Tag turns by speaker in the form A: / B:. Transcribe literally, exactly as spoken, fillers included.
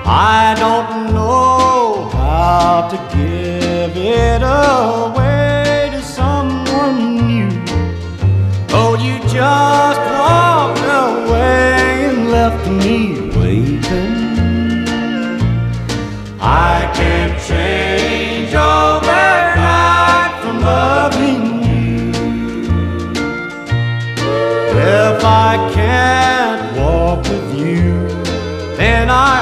A: I don't know how to give it away to someone new. Oh, you just walked away and left me waiting. I can't change overnight from loving you. If I can't walk with you, then I